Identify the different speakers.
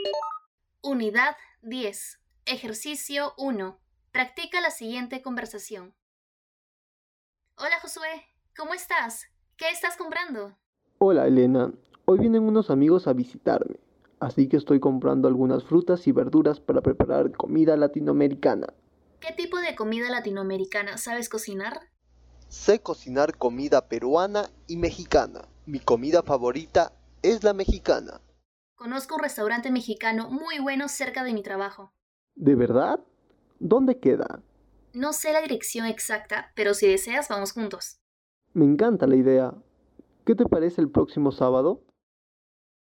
Speaker 1: Unidad 10. Ejercicio 1. Practica la siguiente conversación. Hola Josué, ¿cómo estás? ¿Qué estás comprando?
Speaker 2: Hola Elena, hoy vienen unos amigos a visitarme, así que estoy comprando algunas frutas y verduras para preparar comida latinoamericana.
Speaker 1: ¿Qué tipo de comida latinoamericana sabes cocinar?
Speaker 2: Sé cocinar comida peruana y mexicana. Mi comida favorita es la mexicana.
Speaker 1: Conozco un restaurante mexicano muy bueno cerca de mi trabajo.
Speaker 2: ¿De verdad? ¿Dónde queda?
Speaker 1: No sé la dirección exacta, pero si deseas vamos juntos.
Speaker 2: Me encanta la idea. ¿Qué te parece el próximo sábado?